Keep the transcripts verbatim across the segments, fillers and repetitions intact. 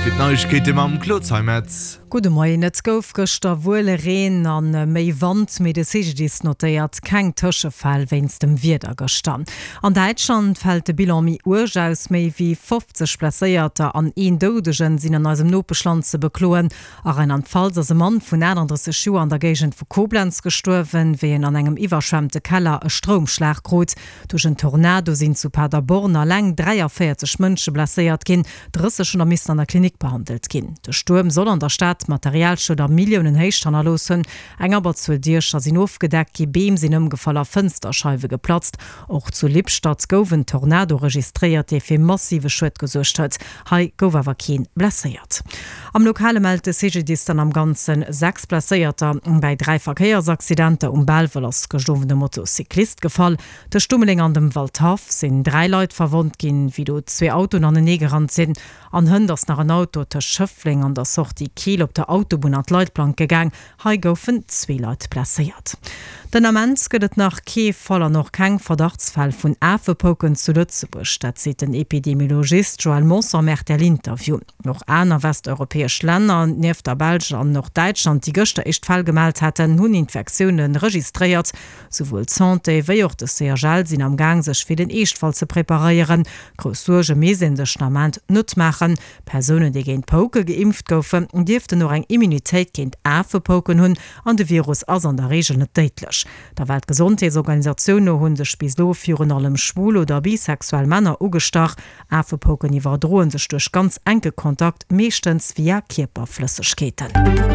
Für Neuigkeiten am Klotzheimetz. Gute Morgen, net gouf gëster wohle Reen an méi Wand mit de Sigidis notiert keng Tëschefall wennns dem Wieder gestan. An Deutschland fällt de Bilan Urge aus méi wie fünfzig Plaéierter an een Dodegen sinn an asem Nopeschland ze bekloen, a en an Fall as se Mann vun einunddreißig Schuer an der Gegend vu Koblenz gestorwen, wien an engem iwwerschwemmte Keller e Stromschlag grot. Duch een Tornado sinn zu Paderborner leng dreiundvierzig Mënsche blessiert ginn, dreißig schon mis an der Klinik behandelt ginn. De Sturm soll an der Stadt Materialscho der Millionen Heichstanner losen, eng aber zu Dirscher sinn aufgedeckt, gi Beem sinn ëmgefaller Fensterscheibe geplatzt. Auch zu Lippstadt gowen Tornado registriert, de fir massive Schwet gesucht huet. Hei gower kein blessiert. Am lokale meldete Sigidis dann am ganzen sechs Plaéierter bei drei Verkehrsaccidente um Belwellers gestovene Motocyklist gefall. De Stummeling an dem Waldhaf sinn drei Leute verwundt gin, wie du zwei Autos an den Negerrand sinn. An Hënders nach ein Auto der Schöffling an der Sortie Kiel op der Autobahn an Leitplank gegangen, hei goufen zwei Leute blessiert. Den Amends gëtt nach Kiew faller noch keng Verdachtsfall vun Affepoken zu Lützebusch, dat sieht den Epidemiologist Joel Moser merkt der Interview. Noch einer westeuropäisch Länder nef der Belge an noch Deutschland die Göchte echt Fall gemeldet hatten, hun Infektionen registriert, sowohl Santé wie auch de C H L sind am Gang sech für den Echtfall zu präparieren, Grosurge mesinn de Schnament nut machen, Personen die gegen Poke geimpft goufen, dürfte noch eng Immunität gegen Affepoken hun an de Virus as an der Regel net deutlich. Der Weltgesundheitsorganisation no hun sech bis do führen allem schwul oder bisexuell Männer ugestach, Affepoken iwwer drohen sech durch ganz enke Kontakt mechtens via Kierperflüssigkeiten.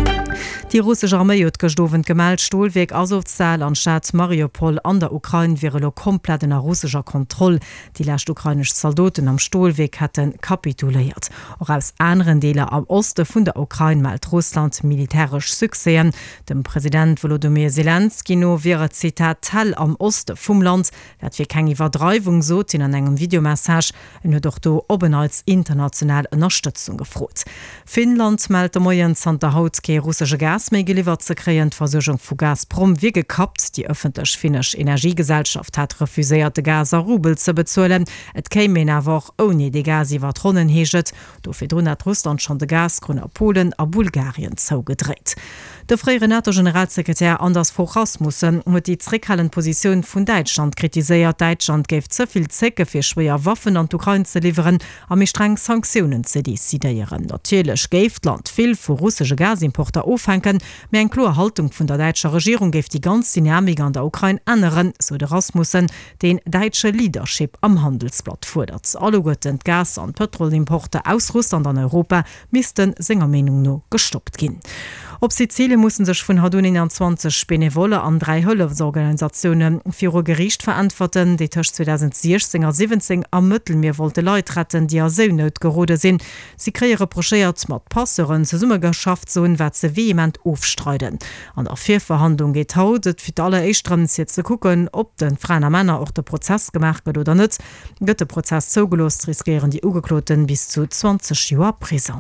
Die russische Armee hat gestoven gemeldet, Stolweg Azovstal an Stadt Mariupol an der Ukraine wäre lo komplett in russischer Kontrolle. Die letzten ukrainischen Soldaten am Stolweg hätten kapituliert. Auch aus anderen Teilen am Osten von der Ukraine meldet Russland militärisch Succesen. Dem Präsident Volodymyr Zelensky no wäre Zitat Teil am Osten vom Land, dat wir keine Übertreibung so in einem Videomessage und hat doch do oben als internationale Unterstützung gefroht. Finnland meldet morgen Santa Hautke russische Gas mehr geliefert zu kriegen. Die Versorgung von Gazprom wie gekappt. Die öffentliche finnische Energiegesellschaft hat refusiert, Gas a Rubel zu bezahlen. Et käme aber ohne die Gas über Tronnen heget. Dafür hat Russland schon de Gasgrund a Polen a Bulgarien zugedreht. Der frühere NATO-Generalsekretär Anders Fogh Rasmussen hat die zurückhaltende Position von Deutschland kritisiert. Deutschland gibt zu viel Zecke für schwere Waffen an die Ukraine zu liefern, um mit strengen Sanktionen zu dezidieren. Natürlich gibt Land viel für russische Gasimporte aufhängen, mehr eine klare Haltung von der deutschen Regierung gibt die ganze Dynamik an der Ukraine ändern, so der Rasmussen, den deutsche Leadership am Handelsblatt fordert. Alle guten Gas- und Petrolimporte aus Russland an Europa müssten seiner Meinung nach gestoppt gehen. Op Sizilien mussssen sech vun Hadun einundzwanzig Benevolle an drei Hëllefsorganisationen fir o Gericht verantworten, déi tech zweitausendsechzehn a siebzehn am Mëttelmeer wollte Leiit retten, die a seunot gerode sinn. Sie kreiere Prochéiert mat Passeren ze Summegerschaft zoun wat ze vehement ofstreiden. An der Virverhandlung geht hautet fir alle Eichstremmen ze kucken, ob den freiner Männer och der Prozess gemacht gët oder net. Gëtt de Prozess zogelost riskieren die Ugekloten bis zu zwanzig Joer Prison.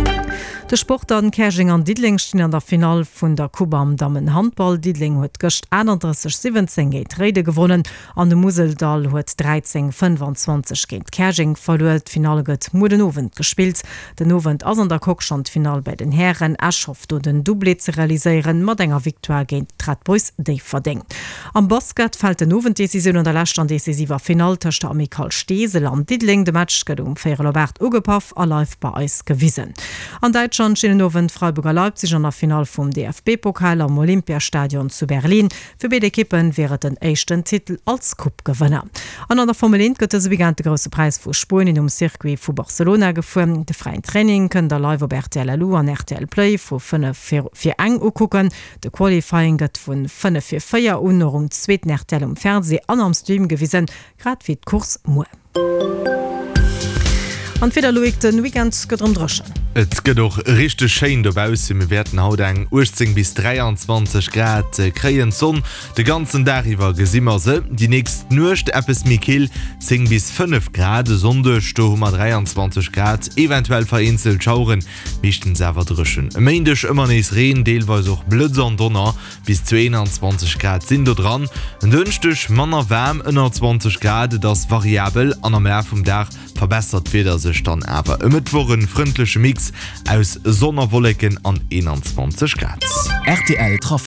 De Sportart Kerching an Diedling stehen an der Final vun der Kuba am Damen Handball. Diedling huet gëcht einunddreißig siebzehn géint Rede gewonnen, an de Museldal huet dreizehn fünfundzwanzig géint Kerching verloren. Finale gëtt Mudenowen gespielt. Den Owen ass an der Kockstandfinal bei den Herren erschafft und den Doublé ze realiseieren, mat enger Victoire géint Tratbois déi verdeng. Am Basket fällt den Owen-Decision an der Lächt an decisiver Final tëcht der Amikal Stesel an Diedling. De Match gëtt um Féier Robert Ugepaff a live bei eis gewiesen. An Deutschland stehen Owen Freiburger Leipzig an der Final vom D F B-Pokal am Olympiastadion zu Berlin. Für beide Kippen wäre den ersten Titel als Cup-Gewinner. An der Formel eins gibt es wie der große Preis für Spuren um Circuit von Barcelona gefahren. De freien Training können der live auf R T L L U an R T L Play von fünf vier eng gucken. De Qualifying geht von fünf vier vier und noch um zweiten R T L im Fernsehen an am Stream gewesen, gerade wie Kurs Mu. Und wieder Loik den Weekend gedrum droschen. Et geht doch richtig schön dabei. Wir werden heute eng achtzehn bis dreiundzwanzig Grad äh, kriegen Sonne. Den ganzen Tag über gesimmer se. Die nächste Nacht etwas Mikil zehn bis fünf Grad. Sonntag haben wir dreiundzwanzig Grad. Eventuell vereinzelt Schauren, meistens selber drüschen. Am Montag immer nicht Regen, teilweise auch Blitzer und Donner. Bis zu einundzwanzig Grad sind da dran. Und Donnerstag manner warm, einundzwanzig Grad. Das ist variabel. An der Meer vom Tag verbessert wieder sich dann aber. Am Mittwoch ein freundlicher Mix Grad aus Sonnerwolleken an einundzwanzig Grad. R T L Trafik.